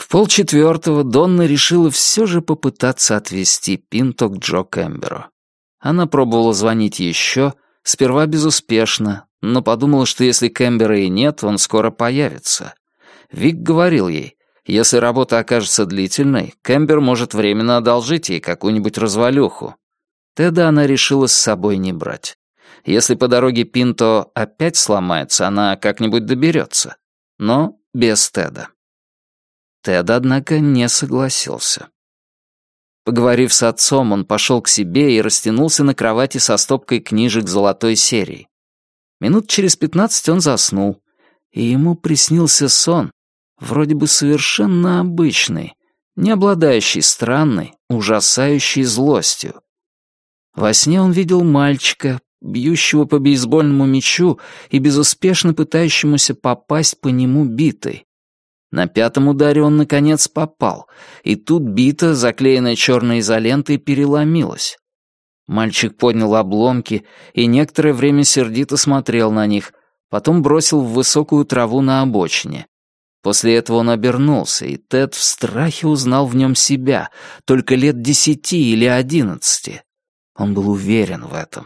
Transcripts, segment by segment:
3:30 Донна решила все же попытаться отвезти Пинто к Джо Кэмберу. Она пробовала звонить еще, сперва безуспешно, но подумала, что если Кэмбера и нет, он скоро появится. Вик говорил ей, если работа окажется длительной, Кэмбер может временно одолжить ей какую-нибудь развалюху. Теда она решила с собой не брать. Если по дороге Пинто опять сломается, она как-нибудь доберется. Но без Теда. Тед, однако, не согласился. Поговорив с отцом, он пошел к себе и растянулся на кровати со стопкой книжек золотой серии. Минут через 15 он заснул, и ему приснился сон, вроде бы совершенно обычный, не обладающий странной, ужасающей злостью. Во сне он видел мальчика, бьющего по бейсбольному мячу и безуспешно пытающемуся попасть по нему битой. На 5-м ударе он, наконец, попал, и тут бита, заклеенная черной изолентой, переломилась. Мальчик поднял обломки и некоторое время сердито смотрел на них, потом бросил в высокую траву на обочине. После этого он обернулся, и Тед в страхе узнал в нем себя, только лет 10 или 11. Он был уверен в этом.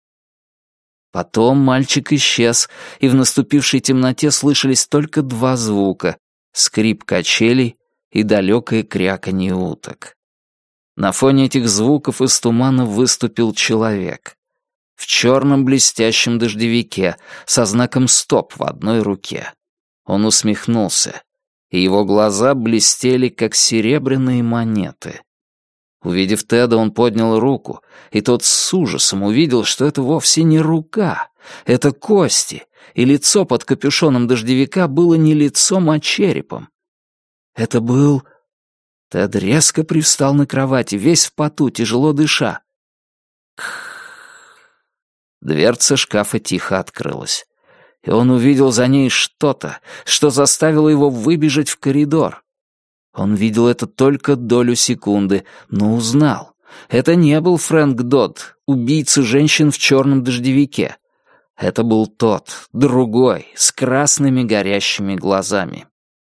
Потом мальчик исчез, и в наступившей темноте слышались только 2 звука — скрип качелей и далекое кряканье уток. На фоне этих звуков из тумана выступил человек. В черном блестящем дождевике, со знаком «Стоп» в одной руке. Он усмехнулся, и его глаза блестели, как серебряные монеты. Увидев Теда, он поднял руку, и тот с ужасом увидел, что это вовсе не рука, это кости, и лицо под капюшоном дождевика было не лицом, а черепом. Это был... Тед резко привстал на кровати, весь в поту, тяжело дыша. Дверца шкафа тихо открылась, и он увидел за ней что-то, что заставило его выбежать в коридор. Он видел это только долю секунды, но узнал. Это не был Фрэнк Додд, убийца женщин в черном дождевике. Это был тот, другой, с красными горящими глазами.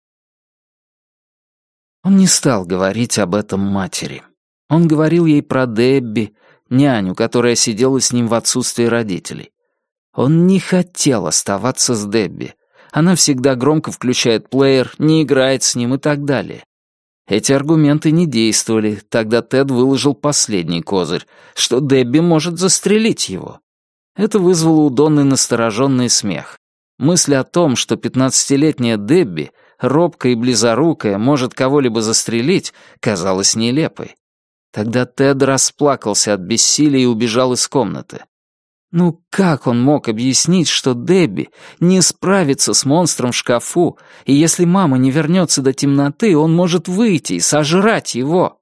Он не стал говорить об этом матери. Он говорил ей про Дебби, няню, которая сидела с ним в отсутствии родителей. Он не хотел оставаться с Дебби. Она всегда громко включает плеер, не играет с ним и так далее. Эти аргументы не действовали, тогда Тед выложил последний козырь, что Дебби может застрелить его. Это вызвало у Донны настороженный смех. Мысль о том, что 15-летняя Дебби, робкая и близорукая, может кого-либо застрелить, казалась нелепой. Тогда Тед расплакался от бессилия и убежал из комнаты. Ну как он мог объяснить, что Дебби не справится с монстром в шкафу, и если мама не вернется до темноты, он может выйти и сожрать его?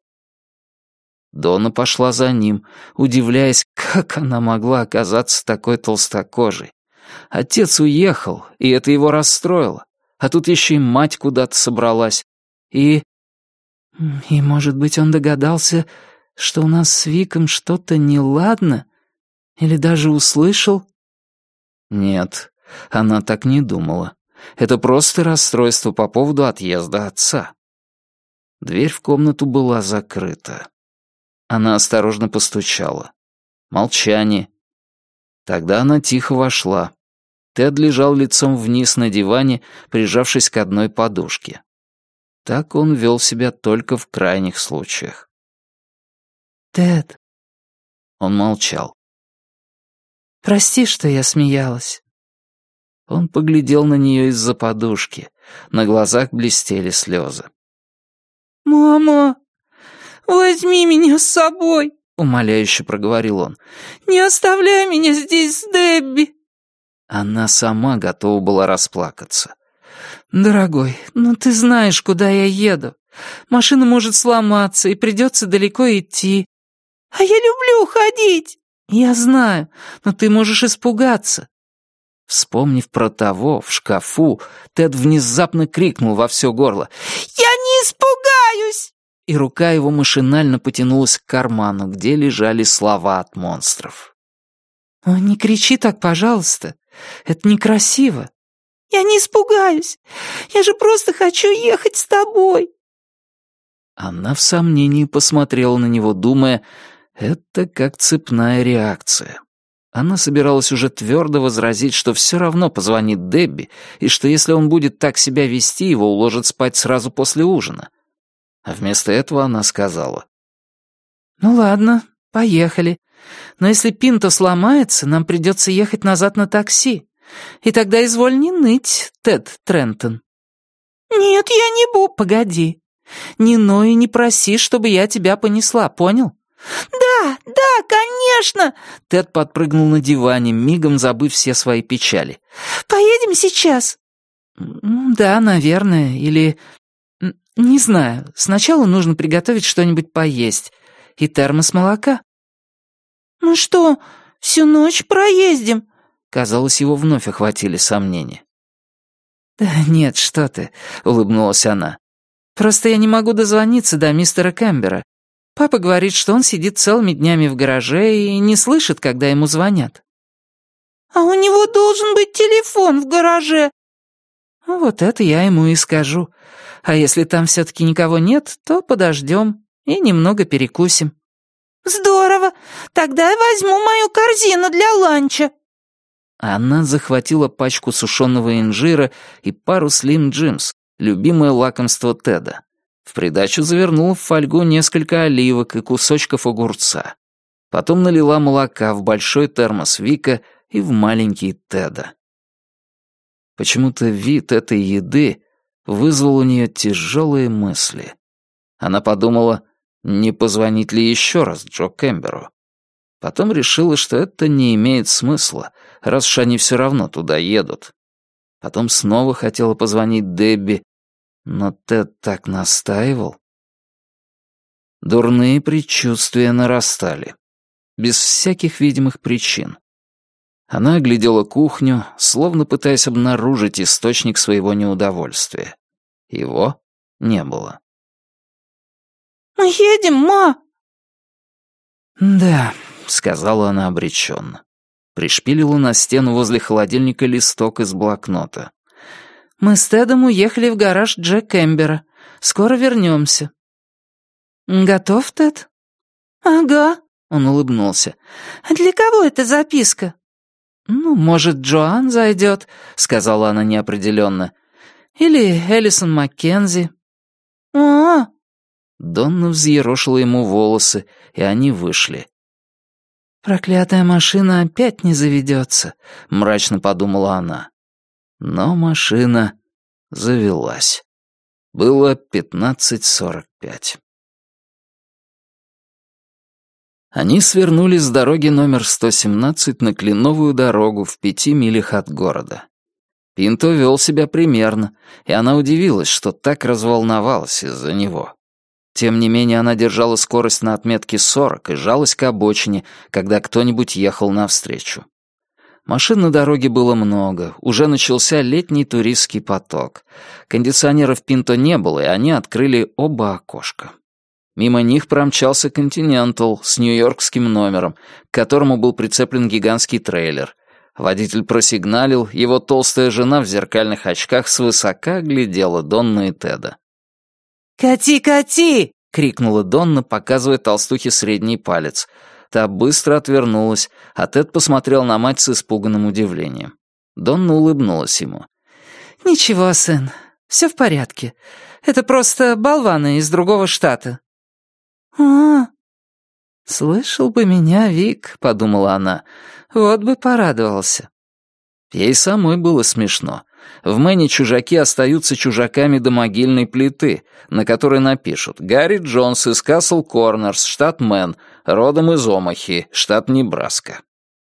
Донна пошла за ним, удивляясь, как она могла оказаться такой толстокожей. Отец уехал, и это его расстроило. А тут еще и мать куда-то собралась. И, может быть, он догадался, что у нас с Виком что-то неладно? Или даже услышал? Нет, она так не думала. Это просто расстройство по поводу отъезда отца. Дверь в комнату была закрыта. Она осторожно постучала. Молчание. Тогда она тихо вошла. Тед лежал лицом вниз на диване, прижавшись к одной подушке. Так он вел себя только в крайних случаях. «Тед». Он молчал. «Прости, что я смеялась». Он поглядел на нее из-за подушки. На глазах блестели слезы. «Мама, возьми меня с собой», — умоляюще проговорил он. «Не оставляй меня здесь с Дебби». Она сама готова была расплакаться. «Дорогой, ну ты знаешь, куда я еду. Машина может сломаться, и придется далеко идти». «А я люблю ходить». «Я знаю, но ты можешь испугаться». Вспомнив про того в шкафу, Тед внезапно крикнул во все горло: «Я не испугаюсь!» И рука его машинально потянулась к карману, где лежали слова от монстров. «О, не кричи так, пожалуйста. Это некрасиво». «Я не испугаюсь. Я же просто хочу ехать с тобой». Она в сомнении посмотрела на него, думая, это как цепная реакция. Она собиралась уже твердо возразить, что все равно позвонит Дебби, и что если он будет так себя вести, его уложат спать сразу после ужина. А вместо этого она сказала: «Ну ладно, поехали. Но если Пинто сломается, нам придется ехать назад на такси. И тогда изволь не ныть, Тед Трентон». «Нет, я не буду». «Погоди. Не ной и не проси, чтобы я тебя понесла, понял?» «Да, да, конечно!» Тед подпрыгнул на диване, мигом забыв все свои печали. «Поедем сейчас?» «Да, наверное, или... Не знаю. Сначала нужно приготовить что-нибудь поесть. И термос молока». «Мы что, всю ночь проездим?» Казалось, его вновь охватили сомнения. «Да нет, что ты», — улыбнулась она. «Просто я не могу дозвониться до мистера Кэмбера. Папа говорит, что он сидит целыми днями в гараже и не слышит, когда ему звонят». «А у него должен быть телефон в гараже». «Вот это я ему и скажу. А если там все-таки никого нет, то подождем и немного перекусим». «Здорово! Тогда я возьму мою корзину для ланча». Она захватила пачку сушеного инжира и пару Slim Jims, любимое лакомство Теда. В придачу завернула в фольгу несколько оливок и кусочков огурца. Потом налила молока в большой термос Вика и в маленький Теда. Почему-то вид этой еды вызвал у нее тяжелые мысли. Она подумала, не позвонить ли еще раз Джо Кэмберу. Потом решила, что это не имеет смысла, раз уж они все равно туда едут. Потом снова хотела позвонить Дебби, но Тед так настаивал. Дурные предчувствия нарастали, без всяких видимых причин. Она оглядела кухню, словно пытаясь обнаружить источник своего неудовольствия. Его не было. «Мы едем, ма!» «Да», — сказала она обреченно. Пришпилила на стену возле холодильника листок из блокнота. «Мы с Тедом уехали в гараж Джо Кэмбера. Скоро вернемся». «Готов, Тед?» «Ага», — он улыбнулся. «А для кого эта записка?» «Ну, может, Джоан зайдет», — сказала она неопределенно. «Или Элисон Маккензи». «А-а-а». Донна взъерошила ему волосы, и они вышли. «Проклятая машина опять не заведется», — мрачно подумала она. Но машина завелась. Было 15:45. Они свернули с дороги номер 117 на Кленовую дорогу в 5 милях от города. Пинто вел себя примерно, и она удивилась, что так разволновалась из-за него. Тем не менее, она держала скорость на отметке 40 и жалась к обочине, когда кто-нибудь ехал навстречу. Машин на дороге было много, уже начался летний туристский поток. Кондиционеров Пинто не было, и они открыли оба окошка. Мимо них промчался «Континентал» с нью-йоркским номером, к которому был прицеплен гигантский трейлер. Водитель просигналил, его толстая жена в зеркальных очках свысока глядела Донну и Теда. «Кати, кати!» — крикнула Донна, показывая толстухе средний палец. Та быстро отвернулась, а Тед посмотрел на мать с испуганным удивлением. Донна улыбнулась ему. «Ничего, сын, все в порядке. Это просто болваны из другого штата». «А-а-а». «Слышал бы меня, Вик», — подумала она, — «вот бы порадовался». Ей самой было смешно. В Мэне чужаки остаются чужаками до могильной плиты, на которой напишут «Гарри Джонс из Касл Корнерс, штат Мэн, родом из Омахи, штат Небраска».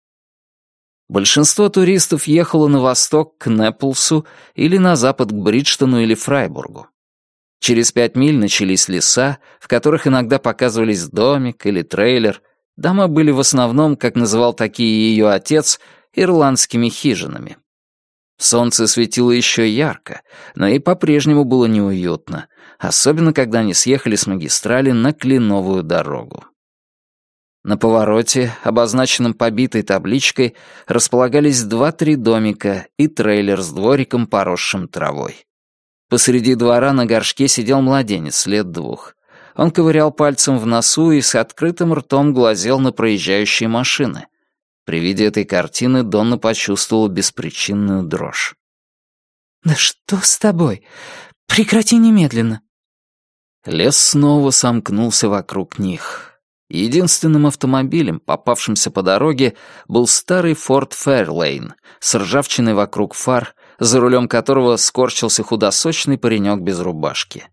Большинство туристов ехало на восток к Нэпплсу или на запад к Бриджтону или Фрайбургу. Через 5 миль начались леса, в которых иногда показывались домик или трейлер. Дома были в основном, как называл такие ее отец, ирландскими хижинами. Солнце светило еще ярко, но и по-прежнему было неуютно, особенно когда они съехали с магистрали на Кленовую дорогу. На повороте, обозначенном побитой табличкой, располагались 2-3 домика и трейлер с двориком, поросшим травой. Посреди двора на горшке сидел младенец лет 2. Он ковырял пальцем в носу и с открытым ртом глазел на проезжающие машины. При виде этой картины Донна почувствовала беспричинную дрожь. «Да что с тобой? Прекрати немедленно!» Лес снова сомкнулся вокруг них. Единственным автомобилем, попавшимся по дороге, был старый Ford Fairlane с ржавчиной вокруг фар, за рулем которого скорчился худосочный паренек без рубашки.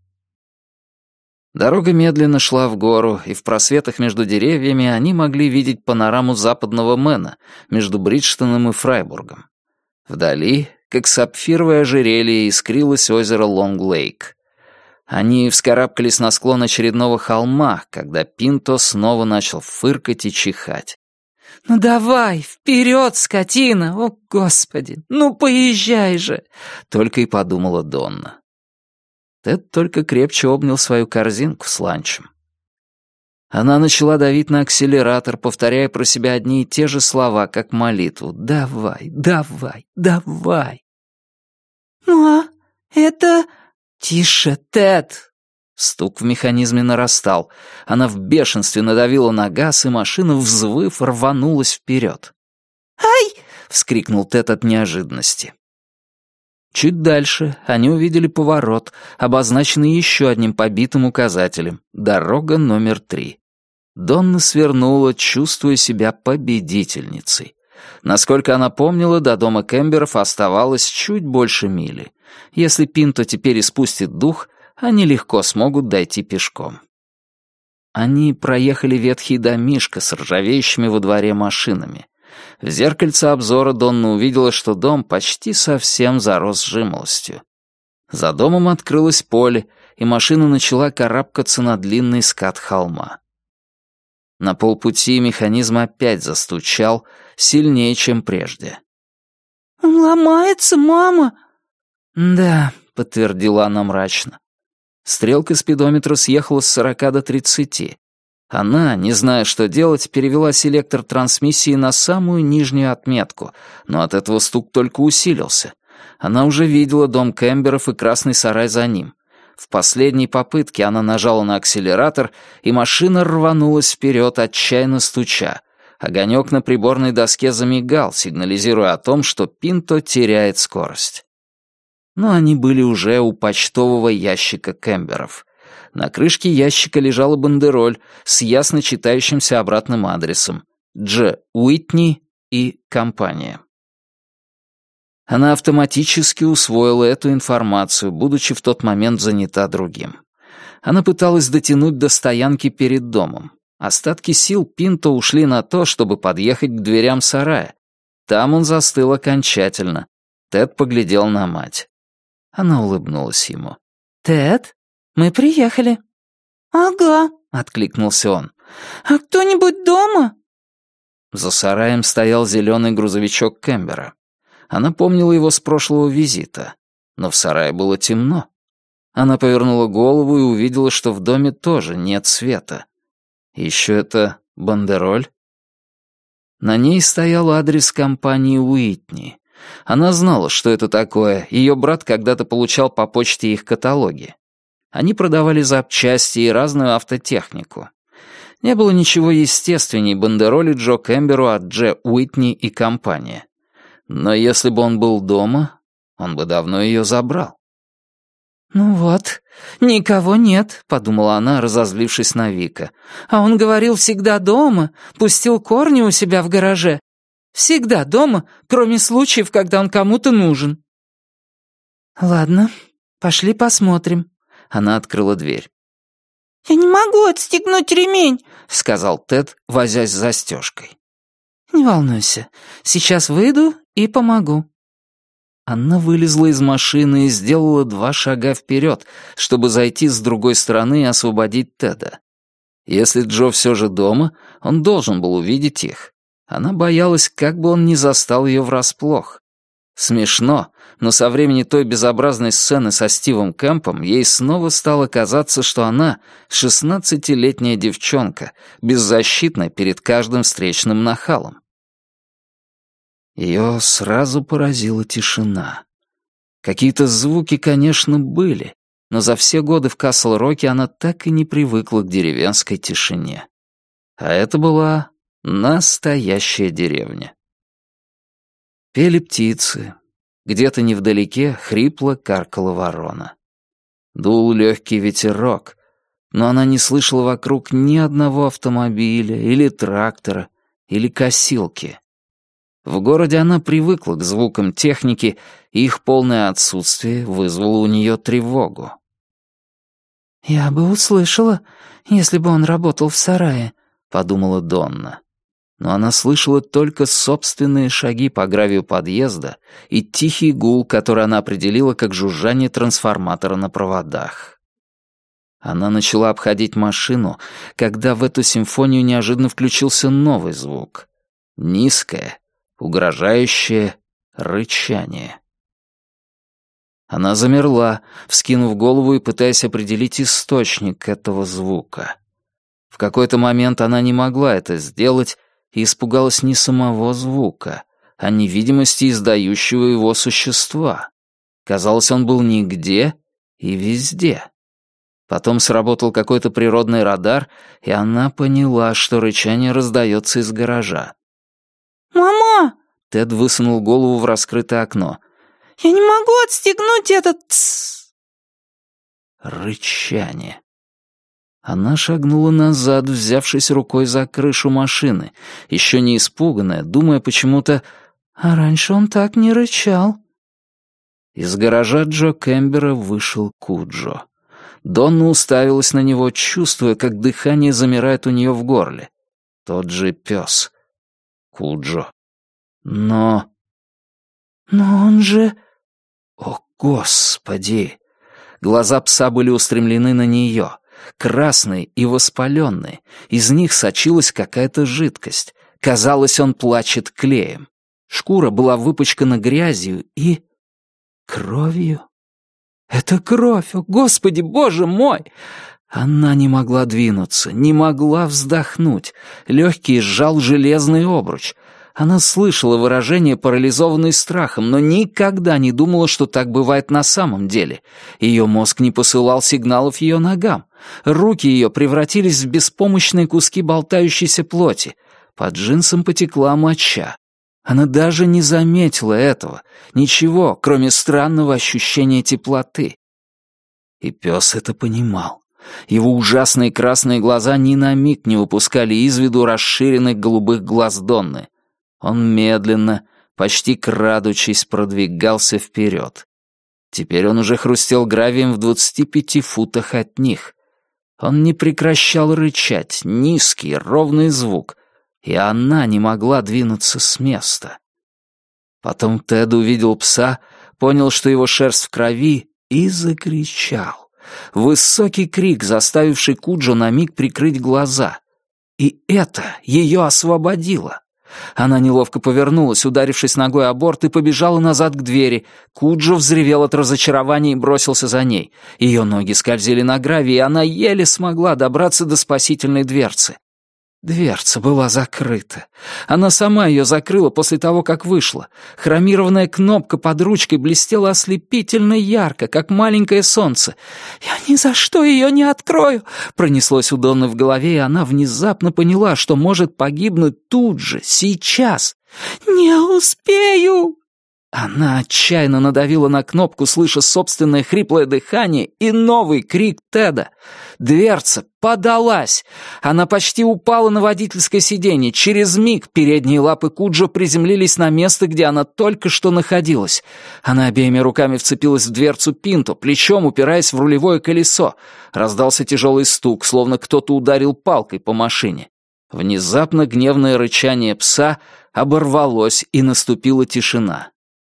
Дорога медленно шла в гору, и в просветах между деревьями они могли видеть панораму западного Мэна между Бриджтоном и Фрайбургом. Вдали, как сапфировое ожерелье, искрилось озеро Лонг-Лейк. Они вскарабкались на склон очередного холма, когда Пинто снова начал фыркать и чихать. «Ну давай, вперед, скотина! О, Господи! Ну поезжай же!» Только и подумала Донна. Тед только крепче обнял свою корзинку с ланчем. Она начала давить на акселератор, повторяя про себя одни и те же слова, как молитву. «Давай, давай, давай!» «Ну, это...» «Тише, Тед!» Стук в механизме нарастал. Она в бешенстве надавила на газ, и машина, взвыв, рванулась вперед. «Ай!» — вскрикнул Тед от неожиданности. Чуть дальше они увидели поворот, обозначенный еще одним побитым указателем — дорога номер 3. Донна свернула, чувствуя себя победительницей. Насколько она помнила, до дома Кэмберов оставалось чуть больше мили. Если Пинто теперь испустит дух, они легко смогут дойти пешком. Они проехали ветхий домишко с ржавеющими во дворе машинами. В зеркальце обзора Донна увидела, что дом почти совсем зарос жимолостью. За домом открылось поле, и машина начала карабкаться на длинный скат холма. На полпути механизм опять застучал, сильнее, чем прежде. «Он ломается, мама!» «Да», — подтвердила она мрачно. Стрелка спидометра съехала с 40 до 30. Она, не зная, что делать, перевела селектор трансмиссии на самую нижнюю отметку, но от этого стук только усилился. Она уже видела дом Кэмберов и красный сарай за ним. В последней попытке она нажала на акселератор, и машина рванулась вперед, отчаянно стуча. Огонек на приборной доске замигал, сигнализируя о том, что Пинто теряет скорость. Но они были уже у почтового ящика Кэмберов. На крышке ящика лежала бандероль с ясно читающимся обратным адресом: Дж. Уитни и компания. Она автоматически усвоила эту информацию, будучи в тот момент занята другим. Она пыталась дотянуть до стоянки перед домом. Остатки сил Пинто ушли на то, чтобы подъехать к дверям сарая. Там он застыл окончательно. Тед поглядел на мать. Она улыбнулась ему. «Тед, мы приехали». «Ага», — откликнулся он. «А кто-нибудь дома?» За сараем стоял зеленый грузовичок Кэмбера. Она помнила его с прошлого визита, но в сарае было темно. Она повернула голову и увидела, что в доме тоже нет света. Еще это бандероль. На ней стоял адрес компании Уитни. Она знала, что это такое, ее брат когда-то получал по почте их каталоги. Они продавали запчасти и разную автотехнику. Не было ничего естественней бандероли Джо Кэмберу от Дж. Уитни и компания. Но если бы он был дома, он бы давно ее забрал. «Ну вот, никого нет», — подумала она, разозлившись на Вика. «А он говорил, всегда дома, пустил корни у себя в гараже. Всегда дома, кроме случаев, когда он кому-то нужен». «Ладно, пошли посмотрим». Она открыла дверь. «Я не могу отстегнуть ремень», — сказал Тед, возясь с застежкой. «Не волнуйся, сейчас выйду и помогу». Она вылезла из машины и сделала 2 шага вперед, чтобы зайти с другой стороны и освободить Теда. Если Джо все же дома, он должен был увидеть их. Она боялась, как бы он не застал ее врасплох. Смешно, но со времени той безобразной сцены со Стивом Кэмпом ей снова стало казаться, что она 16-летняя девчонка, беззащитная перед каждым встречным нахалом. Ее сразу поразила тишина. Какие-то звуки, конечно, были, но за все годы в Касл-Роке она так и не привыкла к деревенской тишине. А это была настоящая деревня. Пели птицы. Где-то невдалеке хрипло каркала ворона. Дул легкий ветерок, но она не слышала вокруг ни одного автомобиля или трактора или косилки. В городе она привыкла к звукам техники, и их полное отсутствие вызвало у нее тревогу. «Я бы услышала, если бы он работал в сарае», — подумала Донна. Но она слышала только собственные шаги по гравию подъезда и тихий гул, который она определила как жужжание трансформатора на проводах. Она начала обходить машину, когда в эту симфонию неожиданно включился новый звук. Низкое, угрожающее рычание. Она замерла, вскинув голову и пытаясь определить источник этого звука. В какой-то момент она не могла это сделать и испугалась не самого звука, а невидимости издающего его существа. Казалось, он был нигде и везде. Потом сработал какой-то природный радар, и она поняла, что рычание раздается из гаража. «Мама!» — Тед высунул голову в раскрытое окно. «Я не могу отстегнуть этот Рычание. Она шагнула назад, взявшись рукой за крышу машины, еще не испуганная, думая почему-то: «А раньше он так не рычал». Из гаража Джо Кэмбера вышел Куджо. Донна уставилась на него, чувствуя, как дыхание замирает у нее в горле. Тот же пес. Куджо. Но он же... О, Господи! Глаза пса были устремлены на нее, красные и воспаленные. Из них сочилась какая-то жидкость. Казалось, он плачет клеем. Шкура была выпачкана грязью и... кровью. Это кровь, о, Господи, Боже мой! Она не могла двинуться, не могла вздохнуть. Легкий сжал железный обруч. Она слышала выражение, парализованной страхом, но никогда не думала, что так бывает на самом деле. Ее мозг не посылал сигналов ее ногам. Руки ее превратились в беспомощные куски болтающейся плоти. Под джинсом потекла моча. Она даже не заметила этого. Ничего, кроме странного ощущения теплоты. И пес это понимал. Его ужасные красные глаза ни на миг не выпускали из виду расширенных голубых глаз Донны. Он медленно, почти крадучись, продвигался вперед. Теперь он уже хрустел гравием в 25 футах от них. Он не прекращал рычать, низкий, ровный звук, и она не могла двинуться с места. Потом Тед увидел пса, понял, что его шерсть в крови, и закричал. Высокий крик, заставивший Куджо на миг прикрыть глаза. И это ее освободило. Она неловко повернулась, ударившись ногой о борт, и побежала назад к двери. Куджо взревел от разочарования и бросился за ней. Ее ноги скользили на гравии, и она еле смогла добраться до спасительной дверцы. Дверца была закрыта. Она сама ее закрыла после того, как вышла. Хромированная кнопка под ручкой блестела ослепительно ярко, как маленькое солнце. «Я ни за что ее не открою!» Пронеслось у Донны в голове, и она внезапно поняла, что может погибнуть тут же, сейчас. «Не успею!» Она отчаянно надавила на кнопку, слыша собственное хриплое дыхание и новый крик Теда. Дверца подалась. Она почти упала на водительское сиденье. Через миг передние лапы Куджо приземлились на место, где она только что находилась. Она обеими руками вцепилась в дверцу Пинто, плечом упираясь в рулевое колесо. Раздался тяжелый стук, словно кто-то ударил палкой по машине. Внезапно гневное рычание пса оборвалось, и наступила тишина.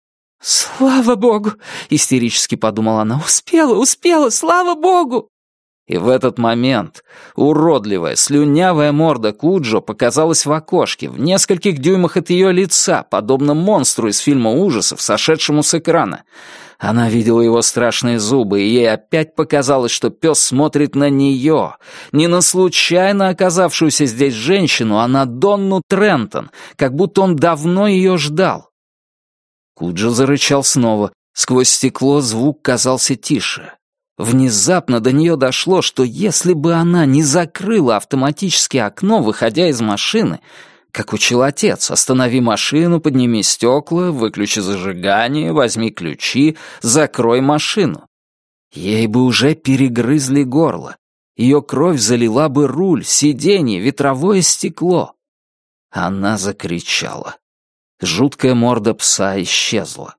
«Слава богу!» — истерически подумала она. «Успела! Слава богу!» И в этот момент уродливая, слюнявая морда Куджо показалась в окошке, в нескольких дюймах от ее лица, подобно монстру из фильма ужасов, сошедшему с экрана. Она видела его страшные зубы, и ей опять показалось, что пес смотрит на нее, не на случайно оказавшуюся здесь женщину, а на Донну Трентон, как будто он давно ее ждал. Куджо зарычал снова. Сквозь стекло звук казался тише. Внезапно до нее дошло, что если бы она не закрыла автоматически окно, выходя из машины, как учил отец, останови машину, подними стекла, выключи зажигание, возьми ключи, закрой машину. Ей бы уже перегрызли горло. Ее кровь залила бы руль, сиденье, ветровое стекло. Она закричала. Жуткая морда пса исчезла.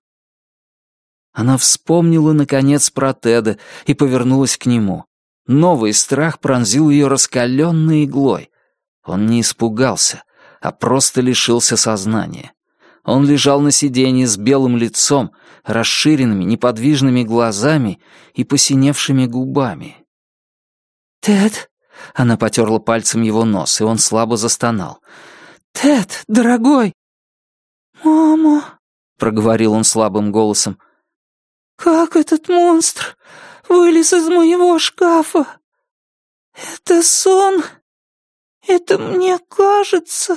Она вспомнила, наконец, про Теда и повернулась к нему. Новый страх пронзил ее раскаленной иглой. Он не испугался, а просто лишился сознания. Он лежал на сиденье с белым лицом, расширенными, неподвижными глазами и посиневшими губами. «Тед?» — она потерла пальцем его нос, и он слабо застонал. «Тед, дорогой!» «Мама!» — проговорил он слабым голосом. «Как этот монстр вылез из моего шкафа? Это сон? Это мне кажется?»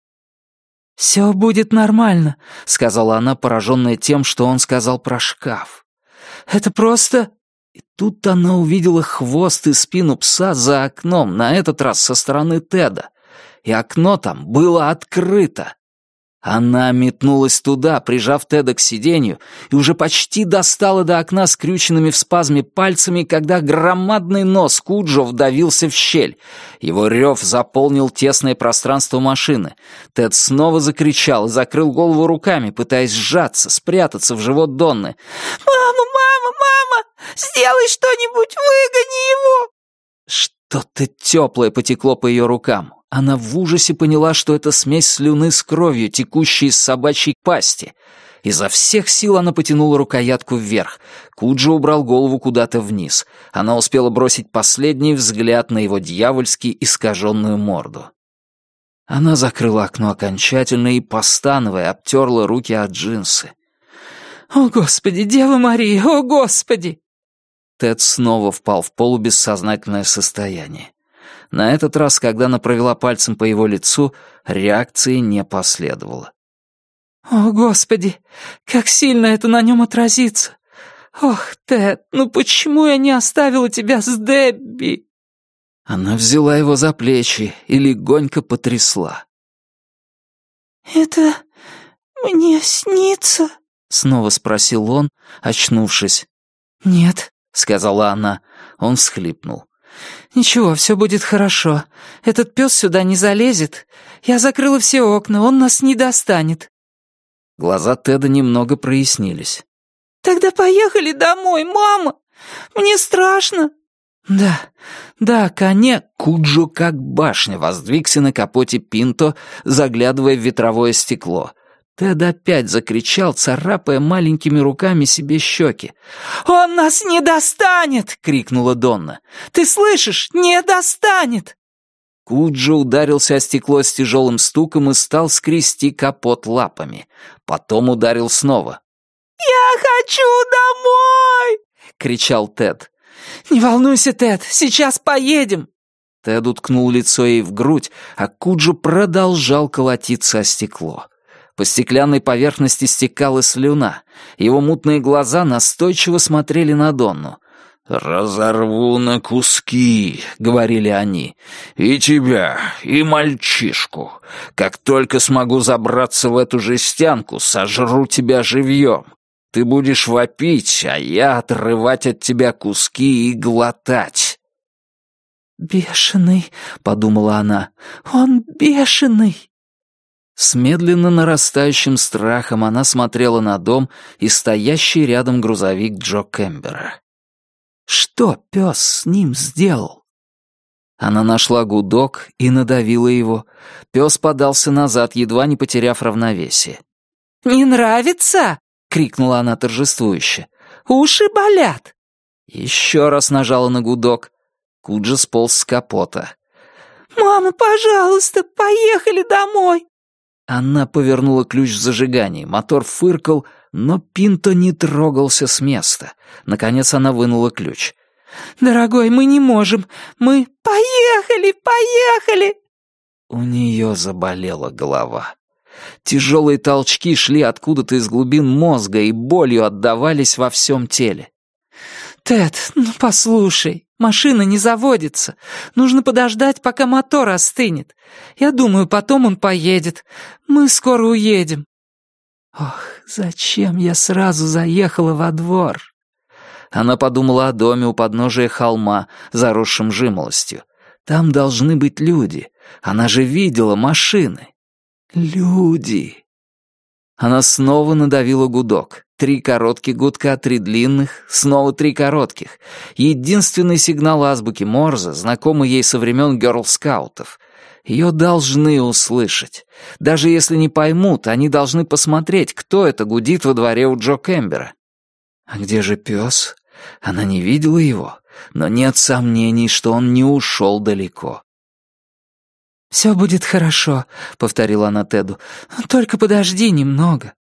«Все будет нормально», — сказала она, пораженная тем, что он сказал про шкаф. «Это просто...» И тут она увидела хвост и спину пса за окном, на этот раз со стороны Теда. И окно там было открыто. Она метнулась туда, прижав Теда к сиденью, и уже почти достала до окна скрюченными в спазме пальцами, когда громадный нос Куджо вдавился в щель. Его рев заполнил тесное пространство машины. Тед снова закричал и закрыл голову руками, пытаясь сжаться, спрятаться в живот Донны. «Мама, мама, мама! Сделай что-нибудь, выгони его!» Что-то теплое потекло по ее рукам. Она в ужасе поняла, что это смесь слюны с кровью, текущей из собачьей пасти. Изо всех сил она потянула рукоятку вверх. Куджо убрал голову куда-то вниз. Она успела бросить последний взгляд на его дьявольски искаженную морду. Она закрыла окно окончательно и, постановая, обтерла руки от джинсы. «О, Господи, Дева Мария, о, Господи!» Тед снова впал в полубессознательное состояние. На этот раз, когда она провела пальцем по его лицу, реакции не последовало. «О, Господи, как сильно это на нем отразится! Ох, Тед, ну почему я не оставила тебя с Дебби?» Она взяла его за плечи и легонько потрясла. «Это мне снится?» — снова спросил он, очнувшись. «Нет», — сказала она. Он всхлипнул. «Ничего, все будет хорошо. Этот пес сюда не залезет. Я закрыла все окна, он нас не достанет». Глаза Теда немного прояснились. «Тогда поехали домой, мама! Мне страшно!» Да, коне...» Куджо как башня воздвигся на капоте Пинто, заглядывая в ветровое стекло. Тед опять закричал, царапая маленькими руками себе щеки. «Он нас не достанет!» — крикнула Донна. «Ты слышишь? Не достанет!» Куджо ударился о стекло с тяжелым стуком и стал скрести капот лапами. Потом ударил снова. «Я хочу домой!» — кричал Тед. «Не волнуйся, Тед, сейчас поедем!» Тед уткнул лицо ей в грудь, а Куджо продолжал колотиться о стекло. По стеклянной поверхности стекала слюна. Его мутные глаза настойчиво смотрели на Донну. «Разорву на куски», — говорили они. «И тебя, и мальчишку. Как только смогу забраться в эту жестянку, сожру тебя живьем. Ты будешь вопить, а я отрывать от тебя куски и глотать». «Бешеный», — подумала она, — «он бешеный». С медленно нарастающим страхом она смотрела на дом и стоящий рядом грузовик Джо Кэмбера. Что пес с ним сделал? Она нашла гудок и надавила его. Пес подался назад, едва не потеряв равновесие. «Не нравится?» — крикнула она торжествующе. «Уши болят!» Еще раз нажала на гудок. Куджо сполз с капота. «Мама, пожалуйста, поехали домой!» Она повернула ключ в зажигании, мотор фыркал, но Пинто не трогался с места. Наконец она вынула ключ. «Дорогой, мы не можем. Мы... Поехали, поехали!» У нее заболела голова. Тяжелые толчки шли откуда-то из глубин мозга и болью отдавались во всем теле. «Тед, ну послушай, машина не заводится. Нужно подождать, пока мотор остынет. Я думаю, потом он поедет. Мы скоро уедем». Ох, зачем я сразу заехала во двор? Она подумала о доме у подножия холма, заросшем жимолостью. Там должны быть люди. Она же видела машины. Люди. Она снова надавила гудок. 3 коротких гудка, 3 длинных, снова 3 коротких. Единственный сигнал азбуки Морзе, знакомый ей со времен гёрл-скаутов. Ее должны услышать. Даже если не поймут, они должны посмотреть, кто это гудит во дворе у Джо Кембера. А где же пес? Она не видела его, но нет сомнений, что он не ушел далеко. «Все будет хорошо», — повторила она Теду. «Только подожди немного».